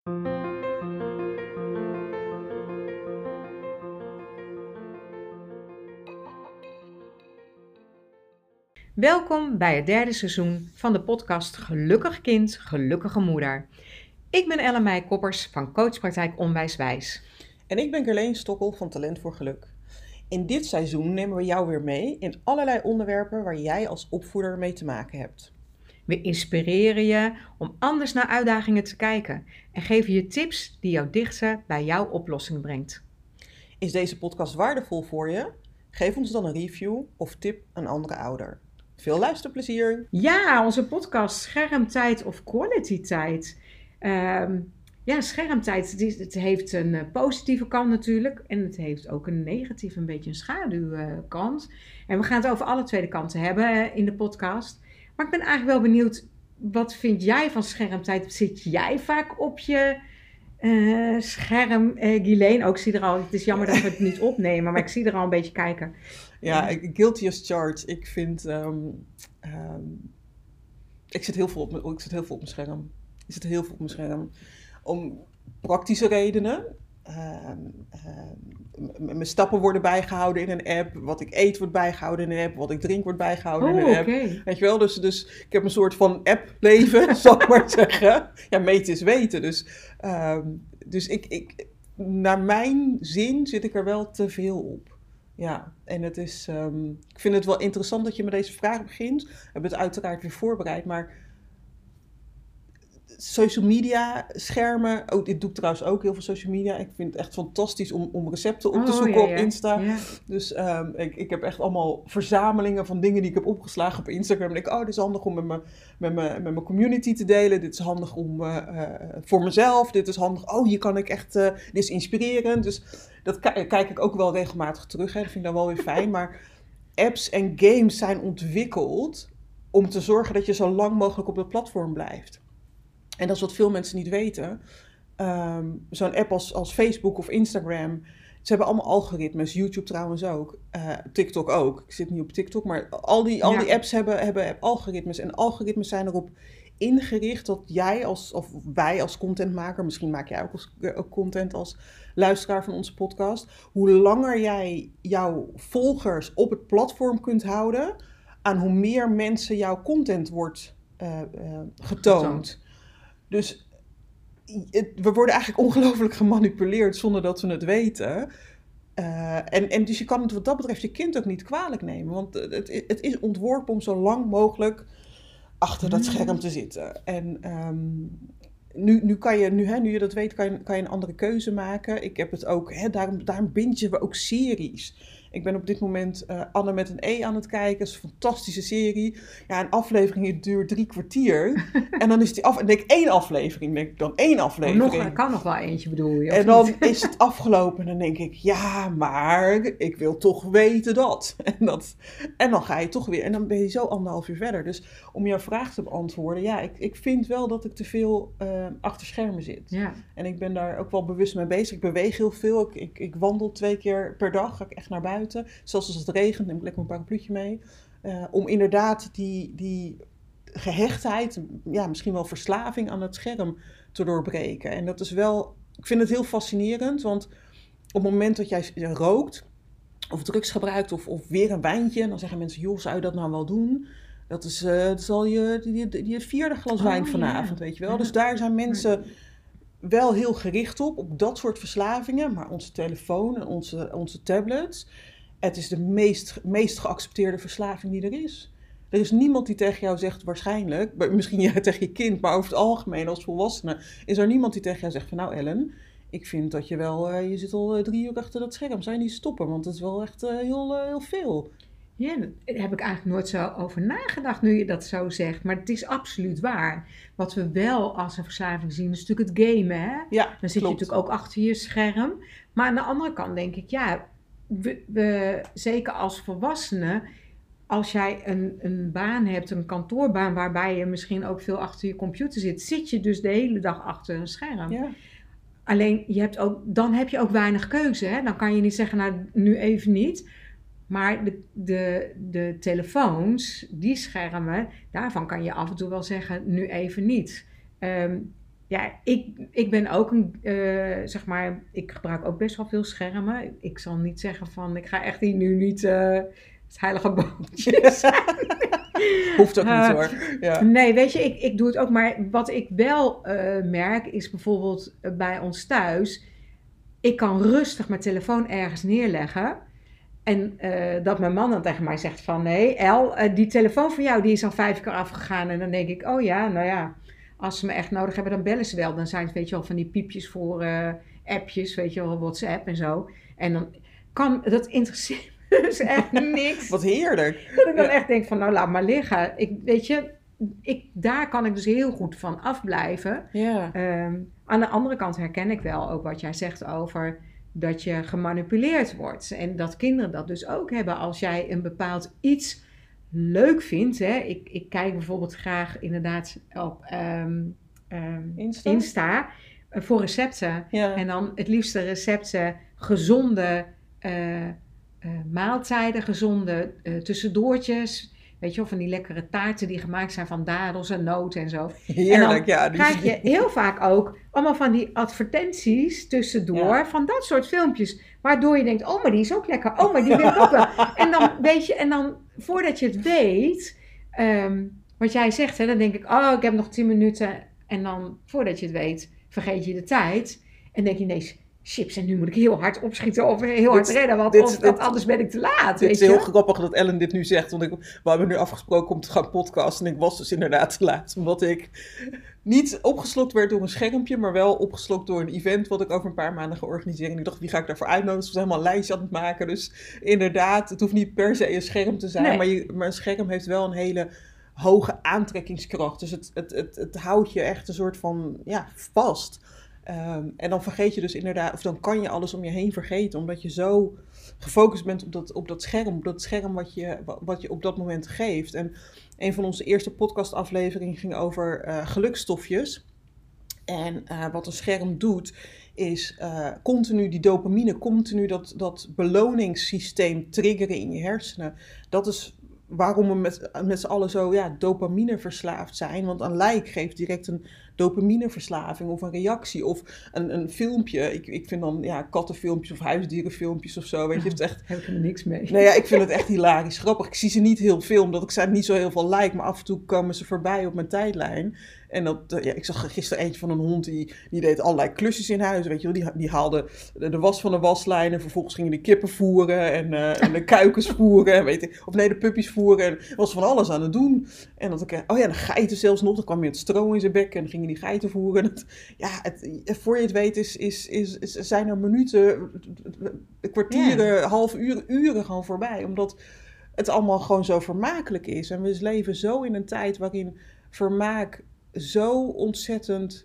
Welkom bij het derde seizoen van de podcast Gelukkig Kind, Gelukkige Moeder. Ik ben Ellen Koppers van Coachpraktijk Onwijswijs. En ik ben Gerleen Stokkel van Talent voor Geluk. In dit seizoen nemen we jou weer mee in allerlei onderwerpen waar jij als opvoeder mee te maken hebt. We inspireren je om anders naar uitdagingen te kijken en geven je tips die jou dichter bij jouw oplossing brengt. Is deze podcast waardevol voor je? Geef ons dan een review of tip een andere ouder. Veel luisterplezier! Ja, onze podcast Schermtijd of Quality Tijd. Schermtijd, het heeft een positieve kant natuurlijk. En het heeft ook een negatieve, een beetje een schaduwkant. En we gaan het over alle twee de kanten hebben in de podcast. Maar ik ben eigenlijk wel benieuwd, wat vind jij van schermtijd? Zit jij vaak op je scherm, Guilaine? Ook zie er al, het is jammer dat we het niet opnemen, maar ik zie er al een beetje kijken. Ja, guilty as charged. Ik vind, ik zit heel veel op mijn scherm. Ik zit heel veel op mijn scherm. Om praktische redenen. Mijn stappen worden bijgehouden in een app. Wat ik eet wordt bijgehouden in een app. Wat ik drink wordt bijgehouden in een app. Okay. Weet je wel? Dus ik heb een soort van app-leven, zal ik maar zeggen. Ja, meten is weten. Dus ik naar mijn zin zit ik er wel te veel op. Ja, en het is, ik vind het wel interessant dat je met deze vraag begint. We hebben het uiteraard weer voorbereid, maar social media, schermen, dit doe ik trouwens ook, heel veel social media. Ik vind het echt fantastisch om recepten op te zoeken op Insta. Ja. Dus ik heb echt allemaal verzamelingen van dingen die ik heb opgeslagen op Instagram. En ik denk, dit is handig om met mijn community te delen. Dit is handig om voor mezelf. Dit is handig, hier kan ik echt, dit is inspirerend. Dus dat kijk ik ook wel regelmatig terug. Hè. Dat vind ik dan wel weer fijn. Maar apps en games zijn ontwikkeld om te zorgen dat je zo lang mogelijk op het platform blijft. En dat is wat veel mensen niet weten. Zo'n app als Facebook of Instagram, ze hebben allemaal algoritmes. YouTube trouwens ook. TikTok ook. Ik zit niet op TikTok, maar al die apps hebben algoritmes. En algoritmes zijn erop ingericht dat jij of wij als contentmaker, misschien maak jij ook content als luisteraar van onze podcast, hoe langer jij jouw volgers op het platform kunt houden, aan hoe meer mensen jouw content wordt getoond. Dus we worden eigenlijk ongelooflijk gemanipuleerd zonder dat we het weten. En dus je kan het wat dat betreft je kind ook niet kwalijk nemen. Want het is ontworpen om zo lang mogelijk achter dat scherm te zitten. En nu je dat weet, kan je een andere keuze maken. Ik heb het ook, daarom bingen we ook series. Ik ben op dit moment Anne met een E aan het kijken. Dat is een fantastische serie. Ja, een aflevering duurt 3 kwartier. En dan is die af. En denk ik 1 aflevering. Denk ik dan 1 aflevering. Er kan nog wel eentje, bedoel je? En dan is het afgelopen. En dan denk ik, ja, maar ik wil toch weten dat. En dan ga je toch weer. En dan ben je zo 1,5 uur verder. Dus om jouw vraag te beantwoorden. Ja, ik vind wel dat ik te veel achter schermen zit. Ja. En ik ben daar ook wel bewust mee bezig. Ik beweeg heel veel. Ik wandel 2 keer per dag. Ga ik echt naar buiten. Zelfs als het regent, neem ik lekker een parapluutje mee. Om inderdaad die gehechtheid, misschien wel verslaving aan het scherm te doorbreken. En dat is wel, ik vind het heel fascinerend, want op het moment dat jij rookt, of drugs gebruikt, of weer een wijntje, dan zeggen mensen, joh, zou je dat nou wel doen? Dat is al je 4e glas wijn vanavond, weet je wel. Ja. Dus daar zijn mensen wel heel gericht op dat soort verslavingen. Maar onze telefoon en onze tablets, het is de meest geaccepteerde verslaving die er is. Er is niemand die tegen jou zegt, waarschijnlijk, misschien jij tegen je kind, maar over het algemeen als volwassene, is er niemand die tegen jou zegt van, nou Ellen, ik vind dat je zit al 3 uur achter dat scherm, zou je niet stoppen, want het is wel echt heel veel. Ja, daar heb ik eigenlijk nooit zo over nagedacht nu je dat zo zegt. Maar het is absoluut waar. Wat we wel als een verslaving zien is natuurlijk het gamen. Hè? Ja, dan zit je natuurlijk ook achter je scherm. Maar aan de andere kant denk ik, we zeker als volwassenen, als jij een baan hebt, een kantoorbaan waarbij je misschien ook veel achter je computer zit je dus de hele dag achter een scherm. Ja. Alleen dan heb je ook weinig keuze. Hè? Dan kan je niet zeggen, nou nu even niet. Maar de telefoons, die schermen, daarvan kan je af en toe wel zeggen, nu even niet. Ja, ik ben ook zeg maar, ik gebruik ook best wel veel schermen. Ik zal niet zeggen van, ik ga echt hier nu niet het heilige boontje zijn. Hoeft ook niet hoor. Ja. Nee, weet je, ik doe het ook. Maar wat ik wel merk is bijvoorbeeld bij ons thuis. Ik kan rustig mijn telefoon ergens neerleggen. En dat mijn man dan tegen mij zegt van... Nee, El, die telefoon van jou die is al 5 keer afgegaan. En dan denk ik, oh ja, nou ja... Als ze me echt nodig hebben, dan bellen ze wel. Dan zijn het, weet je wel, van die piepjes voor appjes, weet je wel, WhatsApp en zo. En dan kan, dat interesseert me dus echt niks. Wat heerlijk. Dat ik dan echt denk van, nou laat maar liggen. Weet je, daar kan ik dus heel goed van afblijven. Ja. Aan de andere kant herken ik wel ook wat jij zegt over dat je gemanipuleerd wordt. En dat kinderen dat dus ook hebben als jij een bepaald iets leuk vindt. Hè? Ik kijk bijvoorbeeld graag inderdaad op Insta voor recepten. Ja. En dan het liefste recepten, gezonde maaltijden, gezonde tussendoortjes. Weet je wel, van die lekkere taarten die gemaakt zijn van dadels en noten en zo. Heerlijk, en dan ja. krijg je heel vaak ook allemaal van die advertenties tussendoor van dat soort filmpjes. Waardoor je denkt, oh, maar die is ook lekker. Oh, maar die wil ik ook wel. En dan weet je, en dan voordat je het weet, wat jij zegt, hè, dan denk ik, oh, ik heb nog 10 minuten. En dan, voordat je het weet, vergeet je de tijd. En denk je ineens, chips, en nu moet ik heel hard opschieten of heel hard rennen, want anders ben ik te laat. Het is heel grappig dat Ellen dit nu zegt, want we hebben nu afgesproken om te gaan podcasten en ik was dus inderdaad te laat, omdat ik niet opgeslokt werd door een schermpje, maar wel opgeslokt door een event wat ik over een paar maanden ga organiseren. En ik dacht, wie ga ik daarvoor uitnodigen? Dus ik was helemaal een lijstje aan het maken, dus inderdaad, het hoeft niet per se een scherm te zijn, maar een scherm heeft wel een hele hoge aantrekkingskracht, dus het houdt je echt een soort van, vast. En dan vergeet je dus inderdaad, of dan kan je alles om je heen vergeten, omdat je zo gefocust bent op dat scherm wat je op dat moment geeft. En een van onze eerste podcastafleveringen ging over gelukstofjes. En wat een scherm doet, is continu die dopamine, continu dat beloningssysteem triggeren in je hersenen. Dat is waarom we met z'n allen zo dopamine verslaafd zijn. Want een like geeft direct een dopamineverslaving of een reactie of een filmpje. Ik vind dan kattenfilmpjes of huisdierenfilmpjes of zo. Weet je, het is echt... Heb ik er niks mee. Nee, ik vind het echt hilarisch grappig. Ik zie ze niet heel veel, omdat ik ze niet zo heel veel like. Maar af en toe komen ze voorbij op mijn tijdlijn. En ik zag gisteren eentje van een hond die deed allerlei klusjes in huis. Weet je wel, die haalde de was van de waslijn en vervolgens gingen de kippen voeren en de kuikens voeren. De puppies voeren. En was van alles aan het doen. En de geiten zelfs nog. Dan kwam je het stro in zijn bek en dan gingen die geiten voeren. Voor je het weet zijn er minuten, kwartieren, half uren gewoon voorbij. Omdat het allemaal gewoon zo vermakelijk is. En we leven zo in een tijd waarin vermaak zo ontzettend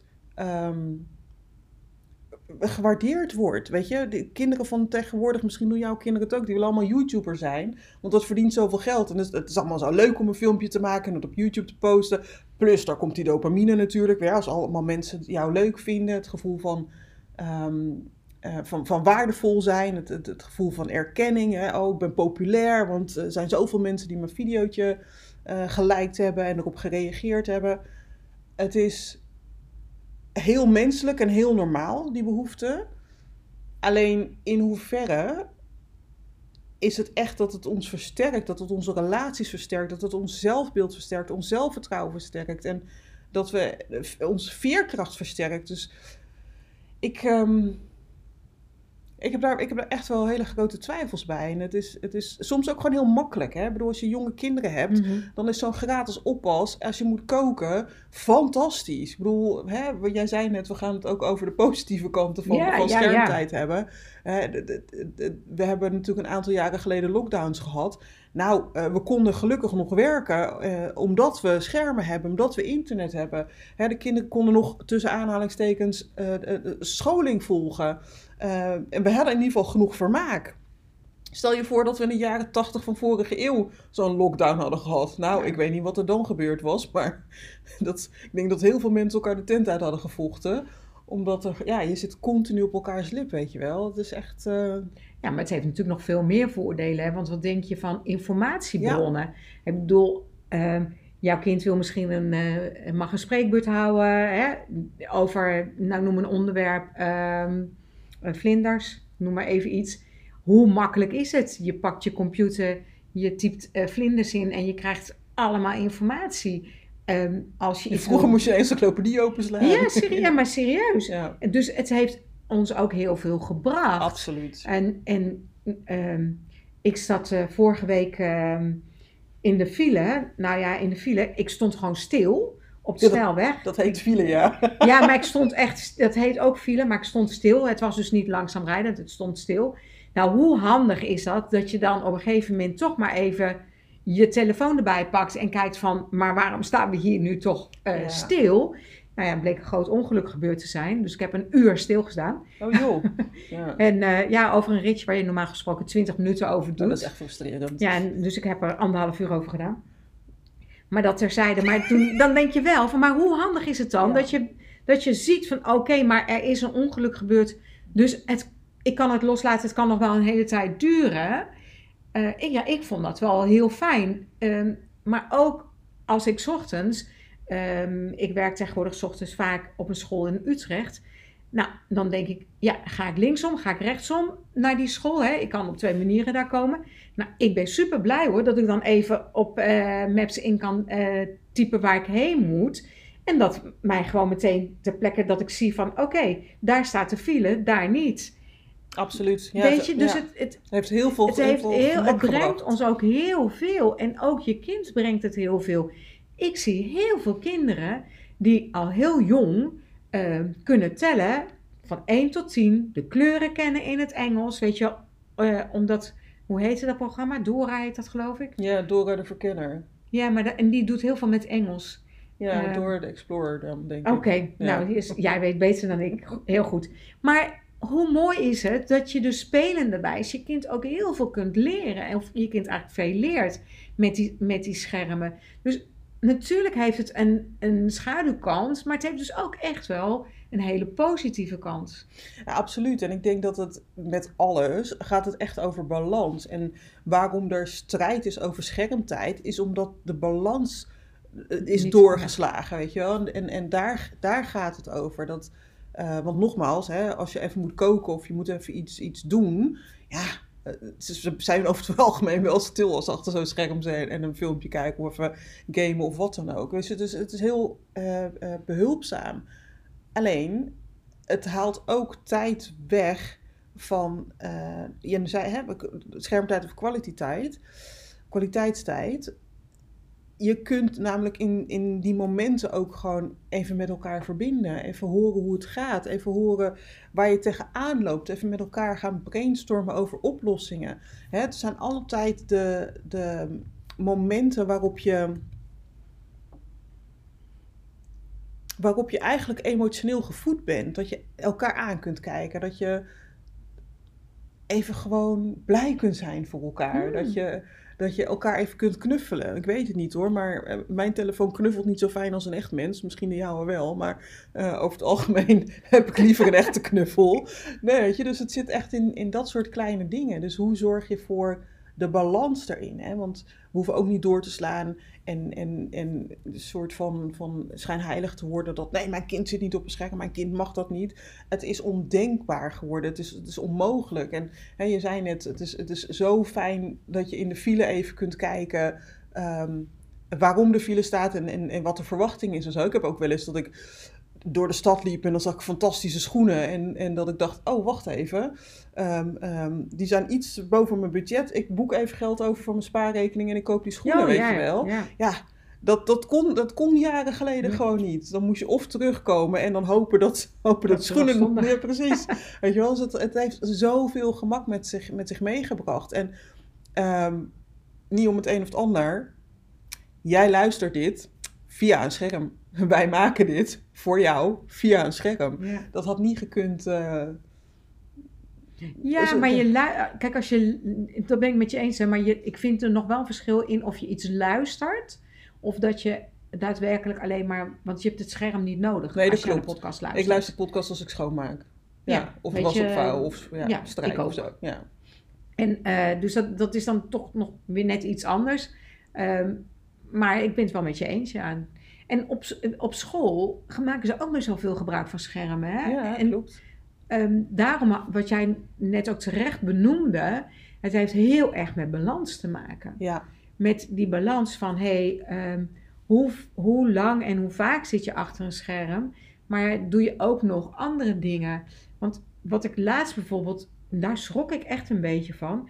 gewaardeerd wordt, weet je. De kinderen van tegenwoordig, misschien doen jouw kinderen het ook, die willen allemaal YouTuber zijn, want dat verdient zoveel geld. En het is allemaal zo leuk om een filmpje te maken en het op YouTube te posten. Plus, daar komt die dopamine natuurlijk weer, als allemaal mensen jou leuk vinden. Het gevoel van waardevol zijn, het gevoel van erkenning. Hè? Oh, ik ben populair, want er zijn zoveel mensen die mijn videootje geliked hebben en erop gereageerd hebben. Het is heel menselijk en heel normaal, die behoefte. Alleen in hoeverre is het echt dat het ons versterkt, dat het onze relaties versterkt, dat het ons zelfbeeld versterkt, ons zelfvertrouwen versterkt en dat we onze veerkracht versterkt. Dus ik heb daar echt wel hele grote twijfels bij. En het is soms ook gewoon heel makkelijk. Hè? Ik bedoel, als je jonge kinderen hebt, dan is zo'n gratis oppas, als je moet koken, fantastisch. Ik bedoel, jij zei net, we gaan het ook over de positieve kanten van schermtijd hebben. We hebben natuurlijk een aantal jaren geleden lockdowns gehad. Nou, we konden gelukkig nog werken, omdat we schermen hebben, omdat we internet hebben. De kinderen konden nog tussen aanhalingstekens scholing volgen. En we hadden in ieder geval genoeg vermaak. Stel je voor dat we in de jaren 80 van vorige eeuw zo'n lockdown hadden gehad. Nou, ik weet niet wat er dan gebeurd was, maar ik denk dat heel veel mensen elkaar de tent uit hadden gevochten. Omdat je zit continu op elkaars lip, weet je wel. Het is echt... Ja, maar het heeft natuurlijk nog veel meer voordelen. Hè? Want wat denk je van informatiebronnen? Ja. Ik bedoel, jouw kind wil misschien mag een spreekbeurt houden, hè, over, nou noem een onderwerp, vlinders, noem maar even iets. Hoe makkelijk is het? Je pakt je computer, je typt vlinders in en je krijgt allemaal informatie. Als je Vroeger moest je een encyclopedie openslaan. Ja, maar serieus. Ja. Dus het heeft ons ook heel veel gebracht. Absoluut. En ik zat vorige week in de file. Nou ja, in de file. Ik stond gewoon stil op de snelweg. Dat heet file, ja. Ja, maar ik stond echt... Dat heet ook file, maar ik stond stil. Het was dus niet langzaam rijdend, het stond stil. Nou, hoe handig is dat je dan op een gegeven moment toch maar even je telefoon erbij pakt en kijkt van, maar waarom staan we hier nu toch stil? Nou ja, het bleek een groot ongeluk gebeurd te zijn. Dus ik heb een uur stilgestaan. Oh joh. Ja. En over een ritje waar je normaal gesproken 20 minuten over doet. Dat is echt frustrerend. Ja, dus ik heb er 1,5 uur over gedaan. Maar dat terzijde. Maar dan denk je wel van, maar hoe handig is het dan dat je ziet van, oké, maar er is een ongeluk gebeurd. Dus ik kan het loslaten, het kan nog wel een hele tijd duren. Ik vond dat wel heel fijn. Maar ook als ik 's ochtends... ik werk tegenwoordig 's ochtends vaak op een school in Utrecht. Nou, dan denk ik, ga ik linksom, ga ik rechtsom naar die school? Hè? Ik kan op 2 manieren daar komen. Nou, ik ben super blij hoor, dat ik dan even op Maps in kan typen waar ik heen moet. En dat mij gewoon meteen ter plekke dat ik zie van, oké, daar staat de file, daar niet. Absoluut. Ja, weet je, dus het heeft heel veel het brengt ons ook heel veel. En ook je kind brengt het heel veel. Ik zie heel veel kinderen die al heel jong kunnen tellen van 1 tot 10. De kleuren kennen in het Engels. Weet je, omdat, hoe heette dat programma? Dora heet dat, geloof ik. Ja, Dora de Verkenner. Ja, en die doet heel veel met Engels. Ja, Dora de Explorer dan, denk ik. Oké, nou, jij weet beter dan ik. Heel goed. Maar hoe mooi is het dat je dus spelenderwijs je kind ook heel veel kunt leren. Of je kind eigenlijk veel leert met die schermen. Dus natuurlijk heeft het een schaduwkant, maar het heeft dus ook echt wel een hele positieve kant. Ja, absoluut. En ik denk dat het met alles gaat het echt over balans. En waarom er strijd is over schermtijd, is omdat de balans is niet doorgeslagen, weet je wel. En daar gaat het over. Want nogmaals, hè, als je even moet koken of je moet even iets doen, ja, ze zijn over het algemeen wel stil als ze achter zo'n scherm zijn en een filmpje kijken of even gamen of wat dan ook. Dus het is heel behulpzaam. Alleen, het haalt ook tijd weg van, je zei, schermtijd of kwaliteitstijd. Je kunt namelijk in die momenten ook gewoon even met elkaar verbinden. Even horen hoe het gaat. Even horen waar je tegenaan loopt. Even met elkaar gaan brainstormen over oplossingen. Het zijn altijd de momenten waarop je eigenlijk emotioneel gevoed bent. Dat je elkaar aan kunt kijken. Dat je even gewoon blij kunt zijn voor elkaar. Dat je elkaar even kunt knuffelen. Ik weet het niet hoor, maar mijn telefoon knuffelt niet zo fijn als een echt mens. Misschien de jouwe wel, maar over het algemeen heb ik liever een echte knuffel. Nee, weet je, dus het zit echt in dat soort kleine dingen. Dus hoe zorg je voor de balans erin? Hè? Want we hoeven ook niet door te slaan en een soort van schijnheilig te worden. Dat nee, mijn kind zit niet op een scherm, mijn kind mag dat niet. Het is ondenkbaar geworden, het is onmogelijk. En je zei net, het is zo fijn dat je in de file even kunt kijken waarom de file staat en wat de verwachting is en zo. Ik heb ook wel eens dat ik door de stad liep en dan zag ik fantastische schoenen. En dat ik dacht, oh, wacht even. Die zijn iets boven mijn budget. Ik boek even geld over van mijn spaarrekening en ik koop die schoenen, weet je wel. Ja, dat kon jaren geleden gewoon niet. Dan moest je of terugkomen en dan hopen dat schoenen... Ja, precies. Weet je wel, dus het heeft zoveel gemak met zich meegebracht. En niet om het een of het ander. Jij luistert dit via een scherm. Wij maken dit voor jou via een scherm. Ja. Dat had niet gekund. Maar kijk, dat ben ik met je eens. Hè, maar ik vind er nog wel een verschil in of je iets luistert of dat je daadwerkelijk alleen maar, want je hebt het scherm niet nodig. Nee, als dat je klopt. een podcast luistert. Ik luister podcast als ik schoonmaak. Ja, of was opvouwen of strijken of zo. Ja. En dus dat is dan toch nog weer net iets anders. maar ik ben het wel met je eens, ja. En op school maken ze ook best wel veel gebruik van schermen, hè? Ja, En klopt. daarom, wat jij net ook terecht benoemde, het heeft heel erg met balans te maken. Ja. Met die balans van, hoe lang en hoe vaak zit je achter een scherm, maar doe je ook nog andere dingen? Want wat ik laatst bijvoorbeeld, daar schrok ik echt een beetje van.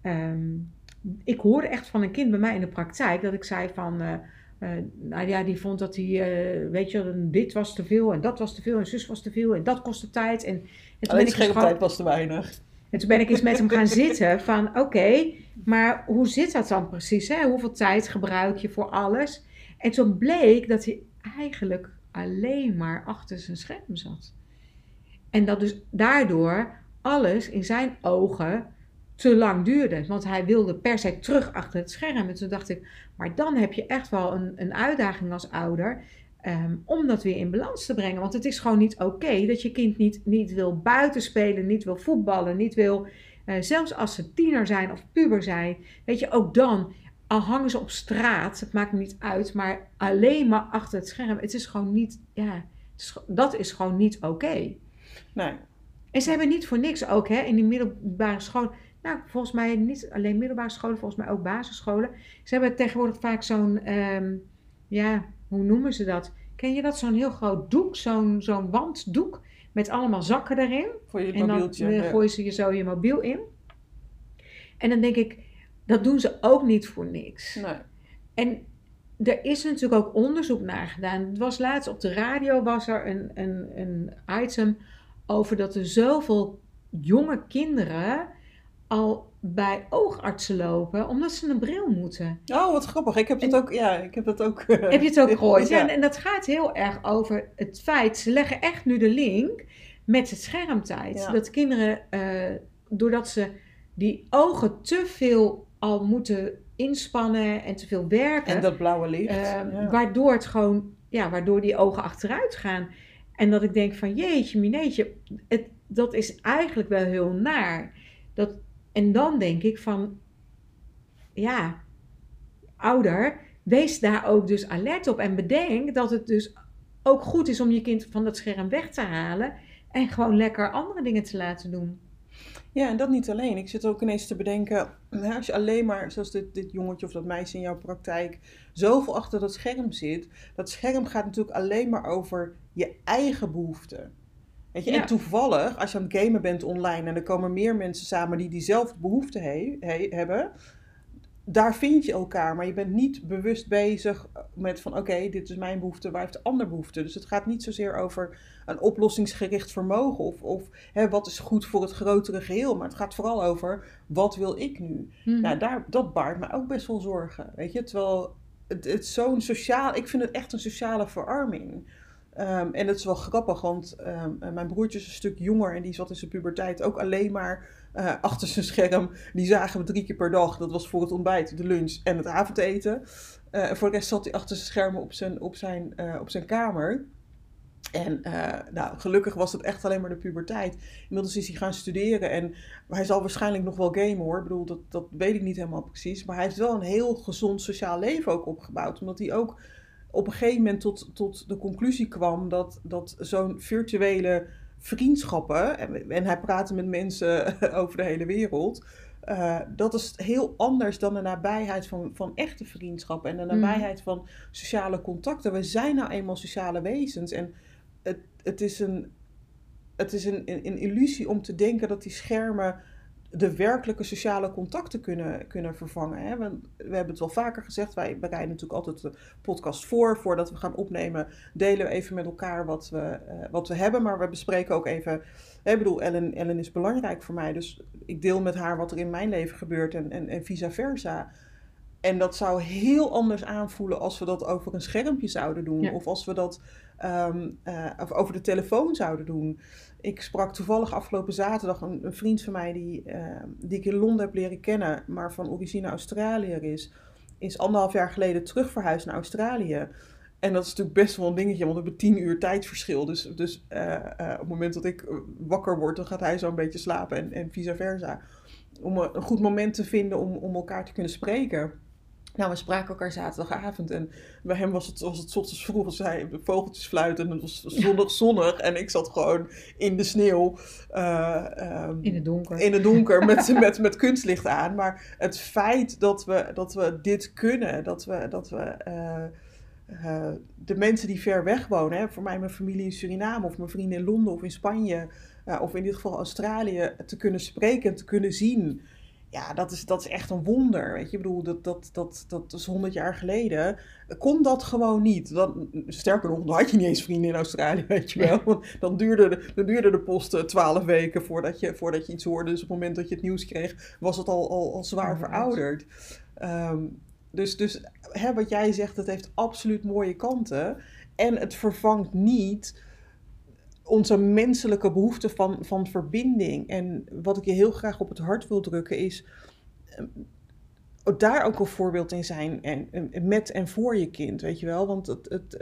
Ik hoorde echt van een kind bij mij in de praktijk dat ik zei van, nou ja, die vond dat hij, weet je, dit was te veel en dat was te veel en zus was te veel en dat kostte tijd. En Alleen schermtijd was te weinig. En toen ben ik eens met hem gaan zitten van, oké, maar hoe zit dat dan precies? Hè? Hoeveel tijd gebruik je voor alles? En toen bleek dat hij eigenlijk alleen maar achter zijn scherm zat. En dat dus daardoor alles in zijn ogen te lang duurde. Want hij wilde per se terug achter het scherm. En toen dacht ik, maar dan heb je echt wel een uitdaging als ouder om dat weer in balans te brengen. Want het is gewoon niet oké dat je kind niet wil buitenspelen, niet wil voetballen, niet wil, zelfs als ze tiener zijn of puber zijn. Weet je, ook dan, al hangen ze op straat, het maakt me niet uit, maar alleen maar achter het scherm. Het is gewoon niet, dat is gewoon niet oké. Nee. En ze hebben niet voor niks ook, hè, in die middelbare scholen. Nou, volgens mij niet alleen middelbare scholen, volgens mij ook basisscholen. Ze hebben tegenwoordig vaak zo'n, hoe noemen ze dat? Ken je dat? Zo'n heel groot doek, zo'n wanddoek met allemaal zakken erin. Voor je en mobieltje. En dan gooien ze je zo je mobiel in. En dan denk ik, dat doen ze ook niet voor niks. Nee. En er is natuurlijk ook onderzoek naar gedaan. Het was laatst op de radio, was er een item over dat er zoveel jonge kinderen al bij oogartsen lopen, omdat ze een bril moeten. Oh, wat grappig. Ik heb dat ook. Heb je het ook gehoord? Ja. En dat gaat heel erg over het feit, ze leggen echt nu de link met het schermtijd. Ja. Dat kinderen, doordat ze die ogen te veel al moeten inspannen en te veel werken. En dat blauwe licht. Waardoor het gewoon, waardoor die ogen achteruit gaan. En dat ik denk van jeetje, mineetje, dat is eigenlijk wel heel naar. En dan denk ik van, ouder, wees daar ook dus alert op. En bedenk dat het dus ook goed is om je kind van dat scherm weg te halen. En gewoon lekker andere dingen te laten doen. Ja, en dat niet alleen. Ik zit ook ineens te bedenken, als je alleen maar, zoals dit jongetje of dat meisje in jouw praktijk, zoveel achter dat scherm zit. Dat scherm gaat natuurlijk alleen maar over je eigen behoeften. Weet je? Ja. En toevallig, als je aan het gamen bent online en er komen meer mensen samen die diezelfde behoeften hebben, daar vind je elkaar, maar je bent niet bewust bezig met van oké, dit is mijn behoefte, waar heeft de ander behoefte? Dus het gaat niet zozeer over een oplossingsgericht vermogen of wat is goed voor het grotere geheel, maar het gaat vooral over wat wil ik nu? Nou, dat baart me ook best wel zorgen, weet je? Terwijl het is zo'n sociaal, ik vind het echt een sociale verarming. En dat is wel grappig, want mijn broertje is een stuk jonger en die zat in zijn puberteit ook alleen maar achter zijn scherm. Die zagen we 3 keer per dag. Dat was voor het ontbijt, de lunch en het avondeten. En voor de rest zat hij achter zijn schermen op zijn kamer. En gelukkig was het echt alleen maar de puberteit. Inmiddels is hij gaan studeren en hij zal waarschijnlijk nog wel gamen hoor. Ik bedoel, dat weet ik niet helemaal precies. Maar hij heeft wel een heel gezond sociaal leven ook opgebouwd. Omdat hij ook op een gegeven moment tot de conclusie kwam dat zo'n virtuele vriendschappen, en hij praatte met mensen over de hele wereld, dat is heel anders dan de nabijheid van echte vriendschappen en de nabijheid van sociale contacten. We zijn nou eenmaal sociale wezens en het is een illusie om te denken dat die schermen de werkelijke sociale contacten kunnen vervangen. Hè? We hebben het wel vaker gezegd, wij bereiden natuurlijk altijd de podcast voordat we gaan opnemen, delen we even met elkaar wat we hebben, maar we bespreken ook even, ik bedoel, Ellen is belangrijk voor mij, dus ik deel met haar wat er in mijn leven gebeurt en vice versa. En dat zou heel anders aanvoelen als we dat over een schermpje zouden doen. Ja. Of als we dat over de telefoon zouden doen. Ik sprak toevallig afgelopen zaterdag een vriend van mij die ik in Londen heb leren kennen, maar van origine Australiër is 1,5 jaar geleden terug verhuisd naar Australië. En dat is natuurlijk best wel een dingetje, want we hebben 10 uur tijdverschil. Dus op het moment dat ik wakker word, dan gaat hij zo een beetje slapen en vice versa. Om een goed moment te vinden om elkaar te kunnen spreken. Nou, we spraken elkaar zaterdagavond en bij hem was het 's ochtends vroeg, als hij vogeltjes fluiten en het was zonnig en ik zat gewoon in de sneeuw. In het donker. In het donker met kunstlicht aan. Maar het feit dat we dit kunnen, dat we de mensen die ver weg wonen, hè, voor mij mijn familie in Suriname of mijn vrienden in Londen of in Spanje, of in dit geval Australië, te kunnen spreken en te kunnen zien. Ja, dat is echt een wonder. Weet je, ik bedoel, dat is 100 jaar geleden. Kon dat gewoon niet. Sterker nog, dan had je niet eens vrienden in Australië, weet je wel. Want dan duurde de post 12 weken voordat je iets hoorde. Dus op het moment dat je het nieuws kreeg, was het al zwaar verouderd. Dus hè, wat jij zegt, dat heeft absoluut mooie kanten. En het vervangt niet onze menselijke behoefte van verbinding. En wat ik je heel graag op het hart wil drukken is daar ook een voorbeeld in zijn met en voor je kind, weet je wel. Want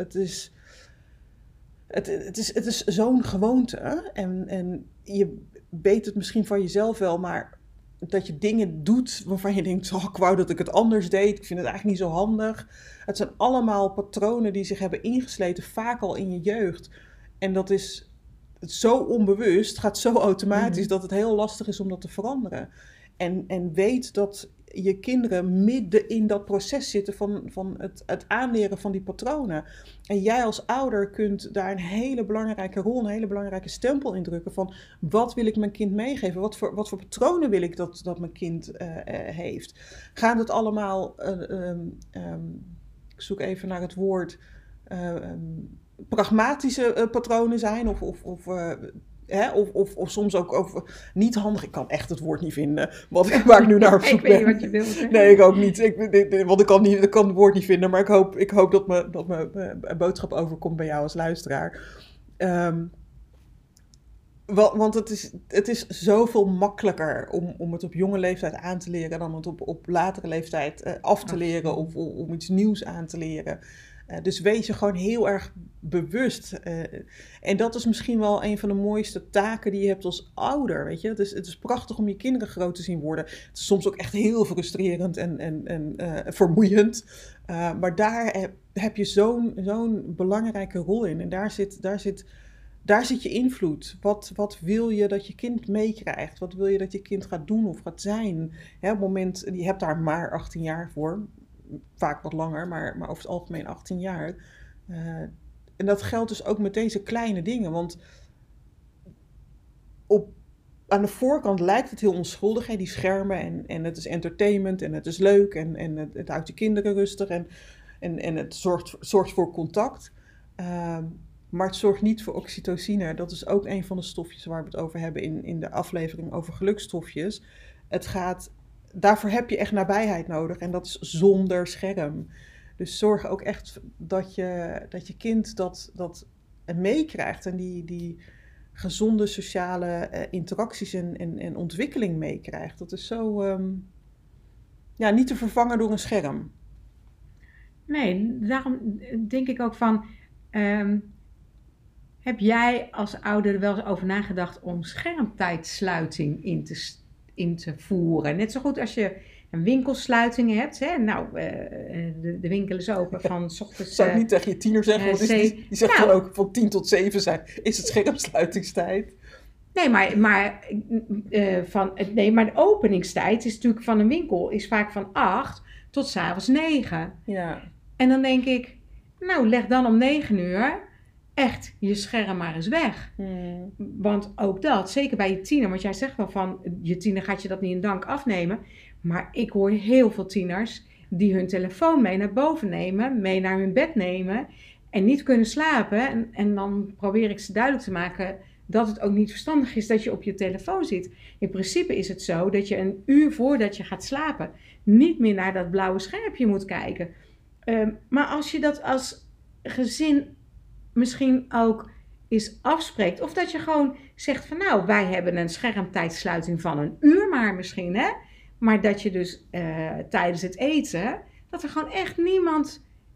het is zo'n gewoonte en je weet het misschien van jezelf wel, maar dat je dingen doet waarvan je denkt, ik wou dat ik het anders deed, ik vind het eigenlijk niet zo handig. Het zijn allemaal patronen die zich hebben ingesleten, vaak al in je jeugd. En dat is zo onbewust, gaat zo automatisch, dat het heel lastig is om dat te veranderen. En weet dat je kinderen midden in dat proces zitten van het aanleren van die patronen. En jij als ouder kunt daar een hele belangrijke rol, een hele belangrijke stempel in drukken van wat wil ik mijn kind meegeven? Wat voor patronen wil ik dat mijn kind heeft? Gaan het allemaal, ik zoek even naar het woord, pragmatische patronen zijn of soms ook niet handig. Ik kan echt het woord niet vinden waar ik nu naar op zoek ben. Ik weet niet wat je wilt zeggen. Nee, ik ook niet. Want ik kan het woord niet vinden, maar ik hoop dat mijn boodschap overkomt bij jou als luisteraar. Want het is zoveel makkelijker om het op jonge leeftijd aan te leren dan het op latere leeftijd af te leren of om iets nieuws aan te leren. Dus wees je gewoon heel erg bewust. En dat is misschien wel een van de mooiste taken die je hebt als ouder. Weet je? Het is prachtig om je kinderen groot te zien worden. Het is soms ook echt heel frustrerend en vermoeiend. Maar daar heb je zo'n belangrijke rol in. En daar zit je invloed. Wat wil je dat je kind meekrijgt? Wat wil je dat je kind gaat doen of gaat zijn? Hè, op het moment, je hebt daar maar 18 jaar voor. Vaak wat langer, maar over het algemeen 18 jaar. En dat geldt dus ook met deze kleine dingen. Want aan de voorkant lijkt het heel onschuldig, hè, die schermen. En het is entertainment en het is leuk. En het houdt je kinderen rustig. En het zorgt voor contact. Maar het zorgt niet voor oxytocine. Dat is ook een van de stofjes waar we het over hebben in de aflevering over gelukstofjes. Daarvoor heb je echt nabijheid nodig en dat is zonder scherm. Dus zorg ook echt dat je kind dat meekrijgt en die gezonde sociale interacties en ontwikkeling meekrijgt. Dat is zo niet te vervangen door een scherm. Nee, daarom denk ik ook van, heb jij als ouder er wel eens over nagedacht om schermtijdsluiting in te voeren? Net zo goed als je een winkelsluiting hebt. Hè? Nou, de winkel is open van 's ochtends. Zou ik niet tegen je tiener zeggen, want die zegt dan ook van 10 tot 7 is het schermsluitingstijd. Nee, maar de openingstijd is natuurlijk van een winkel is vaak van 8 tot 's avonds 9. Ja. En dan denk ik, nou leg dan om 9 uur echt je scherm maar eens weg. Want ook dat, zeker bij je tiener, want jij zegt wel van je tiener gaat je dat niet in dank afnemen. Maar ik hoor heel veel tieners die hun telefoon mee naar boven nemen, mee naar hun bed nemen en niet kunnen slapen. En dan probeer ik ze duidelijk te maken dat het ook niet verstandig is dat je op je telefoon zit. In principe is het zo dat je een uur voordat je gaat slapen niet meer naar dat blauwe schermpje moet kijken. Maar als je dat als gezin misschien ook eens afspreekt. Of dat je gewoon zegt van nou, wij hebben een schermtijdsluiting van een uur maar misschien. Hè? Maar dat je dus tijdens het eten, dat er gewoon echt niemand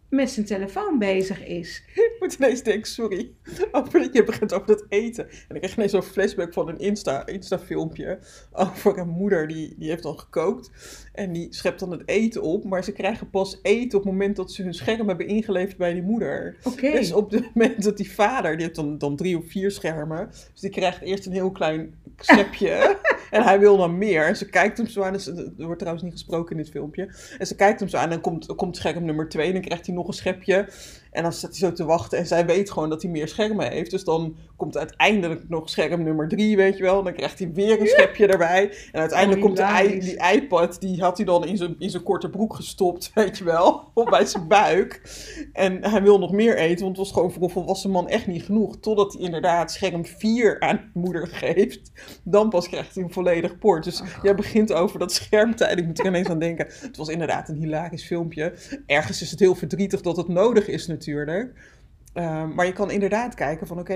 met zijn telefoon bezig is. Ik moet ineens denken, sorry, je begint over dat eten. En ik kreeg ineens zo'n flashback van een Insta-filmpje over een moeder die heeft dan gekookt. En die schept dan het eten op, maar ze krijgen pas eten op het moment dat ze hun scherm hebben ingeleverd bij die moeder. Oké. Dus op het moment dat die vader, die heeft dan 3 of 4 schermen, dus die krijgt eerst een heel klein schepje en hij wil dan meer. En ze kijkt hem zo aan, er wordt trouwens niet gesproken in dit filmpje. En ze kijkt hem zo aan en komt scherm nummer 2 en dan krijgt hij nog een schepje. En dan staat hij zo te wachten en zij weet gewoon dat hij meer schermen heeft. Dus dan komt uiteindelijk nog scherm nummer 3, weet je wel. En dan krijgt hij weer een schepje erbij. En uiteindelijk komt die iPad, die had hij dan in zijn korte broek gestopt, weet je wel. Of bij zijn buik. En hij wil nog meer eten, want het was gewoon voor een volwassen man echt niet genoeg. Totdat hij inderdaad scherm 4 aan de moeder geeft. Dan pas krijgt hij een volledig bord. Dus jij begint over dat schermtijd. Ik moet er ineens aan denken. Het was inderdaad een hilarisch filmpje. Ergens is het heel verdrietig dat het nodig is natuurlijk. Maar je kan inderdaad kijken van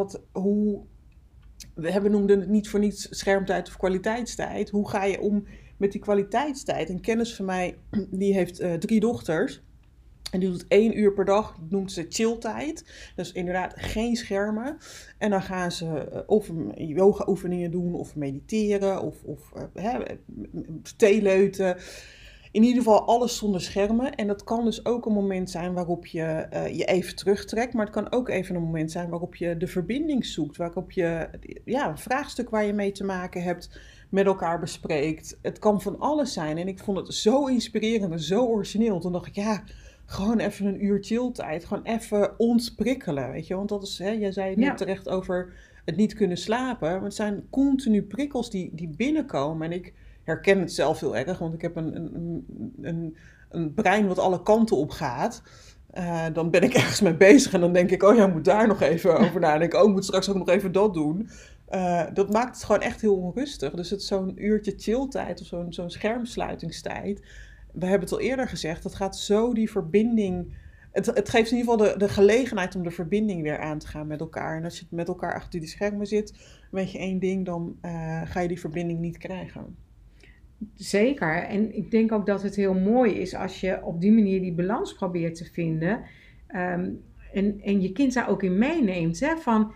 we noemden het niet voor niets schermtijd of kwaliteitstijd. Hoe ga je om met die kwaliteitstijd? Een kennis van mij, die heeft 3 dochters. En die doet 1 uur per dag, dat noemt ze chilltijd. Dus inderdaad geen schermen. En dan gaan ze of yoga oefeningen doen, of mediteren, of theeleuten. In ieder geval alles zonder schermen. En dat kan dus ook een moment zijn waarop je je even terugtrekt. Maar het kan ook even een moment zijn waarop je de verbinding zoekt. Waarop je een vraagstuk waar je mee te maken hebt met elkaar bespreekt. Het kan van alles zijn. En ik vond het zo inspirerend en zo origineel. Toen dacht ik, gewoon even een uur chilltijd. Gewoon even ontprikkelen, weet je. Want dat is, jij zei het net terecht over het niet kunnen slapen. Maar het zijn continu prikkels die binnenkomen. En ik herken het zelf heel erg, want ik heb een brein wat alle kanten op gaat. Dan ben ik ergens mee bezig en dan denk ik, ik moet daar nog even over nadenken. Ik moet straks ook nog even dat doen. Dat maakt het gewoon echt heel onrustig. Dus het zo'n uurtje chilltijd of zo'n schermsluitingstijd. We hebben het al eerder gezegd, dat gaat zo die verbinding. Het geeft in ieder geval de gelegenheid om de verbinding weer aan te gaan met elkaar. En als je met elkaar achter die schermen zit, weet je 1 ding, dan ga je die verbinding niet krijgen. Zeker. En ik denk ook dat het heel mooi is als je op die manier die balans probeert te vinden. En je kind daar ook in meeneemt. Hè? Van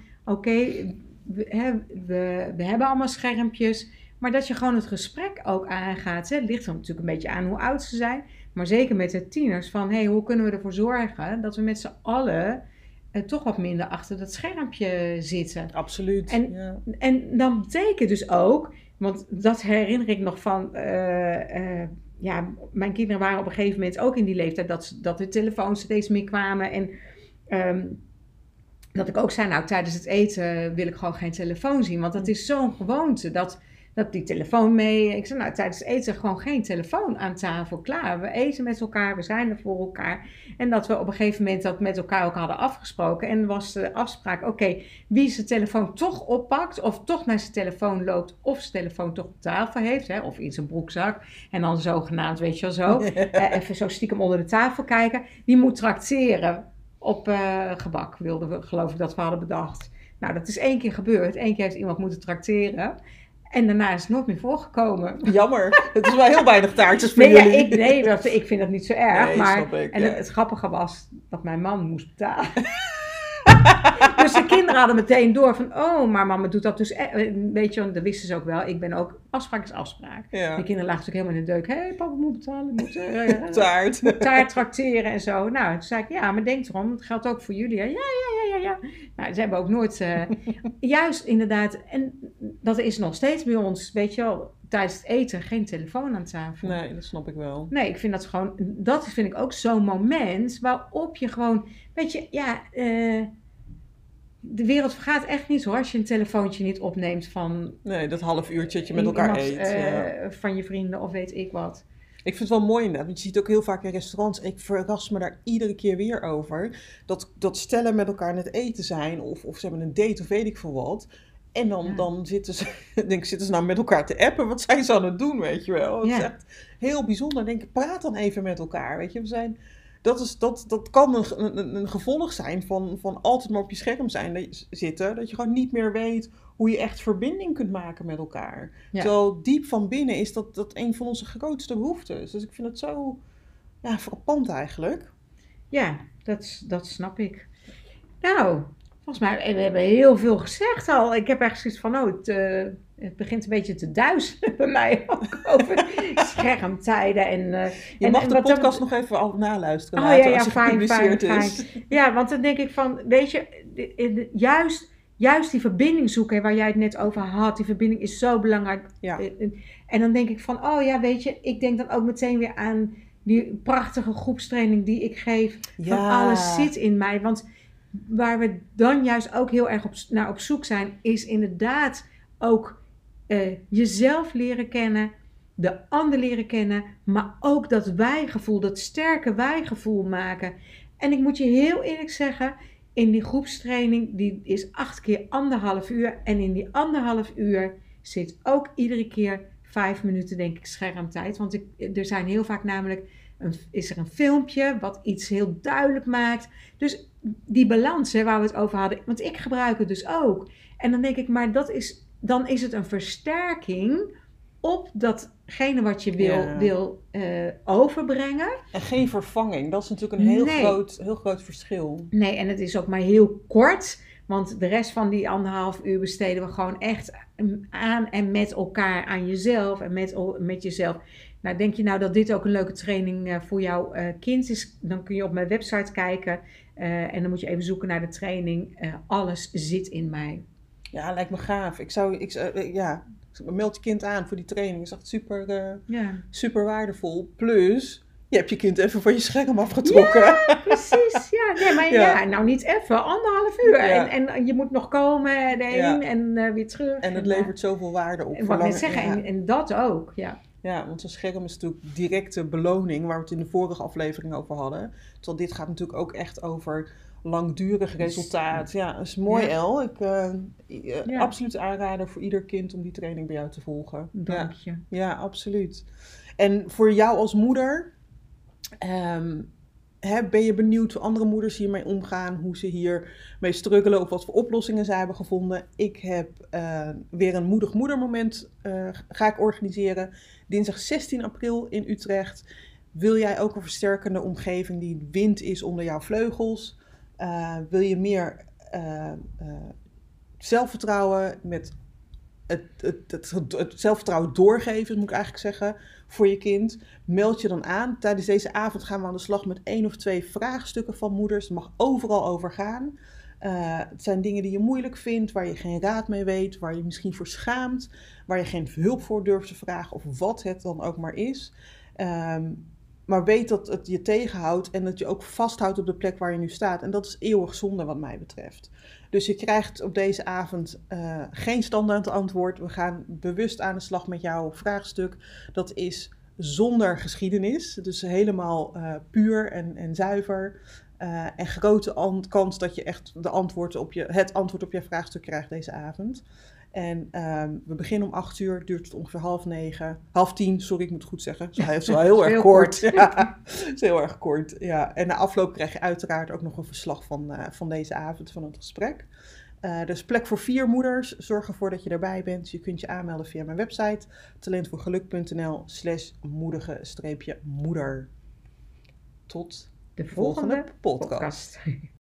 we hebben allemaal schermpjes. Maar dat je gewoon het gesprek ook aangaat. Hè? Het ligt er natuurlijk een beetje aan hoe oud ze zijn. Maar zeker met de tieners. Van hoe kunnen we ervoor zorgen dat we met z'n allen toch wat minder achter dat schermpje zitten. Absoluut. En dan betekent dus ook. Want dat herinner ik nog van, mijn kinderen waren op een gegeven moment ook in die leeftijd dat de telefoons steeds meer kwamen. En dat ik ook zei, tijdens het eten wil ik gewoon geen telefoon zien. Want dat is zo'n gewoonte, dat die telefoon mee. Ik zei, tijdens het eten gewoon geen telefoon aan tafel. Klaar, we eten met elkaar, we zijn er voor elkaar. En dat we op een gegeven moment dat met elkaar ook hadden afgesproken. En was de afspraak, wie zijn telefoon toch oppakt, of toch naar zijn telefoon loopt, of zijn telefoon toch op tafel heeft, of in zijn broekzak. En dan zogenaamd, weet je wel zo, even zo stiekem onder de tafel kijken. Die moet trakteren op gebak, wilden we, geloof ik, dat we hadden bedacht. Nou, dat is 1 keer gebeurd. 1 keer heeft iemand moeten trakteren. En daarna is het nooit meer voorgekomen. Jammer. Het is wel heel weinig taartjes voor jullie. Ik vind dat niet zo erg. Nee, maar snap ik, het grappige was dat mijn man moest betalen. Dus de kinderen hadden meteen door van, maar mama doet dat dus. Weet je, want dat wisten ze ook wel. Ik ben ook, afspraak is afspraak. Ja. De kinderen lagen natuurlijk helemaal in de deuk. Hé, papa moet betalen. Moet taart trakteren en zo. Nou, toen zei ik, maar denk erom. Het geldt ook voor jullie. Hè? Ja. Nou, ze hebben ook nooit, juist inderdaad. En dat is nog steeds bij ons, weet je wel. Tijdens het eten geen telefoon aan tafel. Nee, dat snap ik wel. Nee, ik vind dat vind ik ook zo'n moment waarop je gewoon, weet je, de wereld vergaat echt niet hoor, als je een telefoontje niet opneemt van. Nee, dat half uurtje dat je met elkaar eet. Van je vrienden of weet ik wat. Ik vind het wel mooi inderdaad, want je ziet ook heel vaak in restaurants, ik verras me daar iedere keer weer over, dat stellen met elkaar aan het eten zijn, of ze hebben een date of weet ik veel wat. En dan zitten ze nou met elkaar te appen. Wat zijn ze aan het doen, weet je wel? Dat is echt heel bijzonder. Denk ik, praat dan even met elkaar, weet je. Dat kan een gevolg zijn van altijd maar op je scherm zitten. Dat je gewoon niet meer weet hoe je echt verbinding kunt maken met elkaar. Ja. Zo diep van binnen is dat een van onze grootste behoeftes. Dus ik vind het zo frappant eigenlijk. Ja, dat snap ik. Nou, volgens mij, we hebben heel veel gezegd al. Ik heb echt zoiets van, het begint een beetje te duizelen bij mij ook over schermtijden. Je mag de podcast nog even al naluisteren later als het gepubliceerd is. Fijn. Ja, want dan denk ik van, weet je, juist die verbinding zoeken waar jij het net over had. Die verbinding is zo belangrijk. Ja. En dan denk ik van, weet je, ik denk dan ook meteen weer aan die prachtige groepstraining die ik geef. Van alles zit in mij. Want waar we dan juist ook heel erg naar op zoek zijn, is inderdaad ook jezelf leren kennen, de ander leren kennen, maar ook dat wijgevoel, dat sterke wijgevoel maken. En ik moet je heel eerlijk zeggen, in die groepstraining, die is 8 keer 1,5 uur. En in die 1,5 uur zit ook iedere keer 5 minuten, denk ik, schermtijd. Want er zijn heel vaak namelijk, is er een filmpje wat iets heel duidelijk maakt. Dus die balans, waar we het over hadden, want ik gebruik het dus ook. En dan denk ik, maar dan is het een versterking op datgene wat je wil overbrengen. En geen vervanging, dat is natuurlijk een heel groot verschil. Nee, en het is ook maar heel kort, want de rest van die 1,5 uur besteden we gewoon echt aan en met elkaar, aan jezelf en met jezelf. Nou, denk je nou dat dit ook een leuke training voor jouw kind is? Dan kun je op mijn website kijken en dan moet je even zoeken naar de training. Alles zit in mij. Ja, lijkt me gaaf. Meld je kind aan voor die training. Dat is echt super waardevol. Plus, je hebt je kind even van je scherm afgetrokken. Ja, precies. Ja, nee, maar nou niet even. 1,5 uur. Ja. En je moet nog komen erheen en weer terug. En het levert zoveel waarde op. En wat ik zeggen, en dat ook, ja. Ja, want een scherm is natuurlijk directe beloning, waar we het in de vorige aflevering over hadden. Terwijl dit gaat natuurlijk ook echt over langdurig resultaat. Ja, dat is mooi, El. Absoluut aanrader voor ieder kind om die training bij jou te volgen. Dank je. Ja, absoluut. En voor jou als moeder, ben je benieuwd hoe andere moeders hiermee omgaan, hoe ze hiermee struggelen of wat voor oplossingen ze hebben gevonden? Ik heb weer een moedig moedermoment ga ik organiseren. Dinsdag 16 april in Utrecht. Wil jij ook een versterkende omgeving die wind is onder jouw vleugels? Wil je meer zelfvertrouwen met het zelfvertrouwen doorgeven, moet ik eigenlijk zeggen, voor je kind? Meld je dan aan. Tijdens deze avond gaan we aan de slag met 1 of 2 vraagstukken van moeders. Het mag overal over gaan. Het zijn dingen die je moeilijk vindt, waar je geen raad mee weet, waar je misschien voor schaamt, waar je geen hulp voor durft te vragen of wat het dan ook maar is. Maar weet dat het je tegenhoudt en dat je ook vasthoudt op de plek waar je nu staat. En dat is eeuwig zonde wat mij betreft. Dus je krijgt op deze avond geen standaard antwoord. We gaan bewust aan de slag met jouw vraagstuk. Dat is zonder geschiedenis. Dus helemaal puur en zuiver. En grote kans dat je echt het antwoord op je vraagstuk krijgt deze avond. En we beginnen om 8 uur, duurt het ongeveer 9:30, 10:30, sorry, ik moet het goed zeggen. Het is wel heel erg kort. Ja, het is heel erg kort, ja. En na afloop krijg je uiteraard ook nog een verslag van deze avond, van het gesprek. Dus plek voor 4 moeders. Zorg ervoor dat je erbij bent. Je kunt je aanmelden via mijn website talentvoorgeluk.nl/moedige-moeder. Tot de volgende podcast.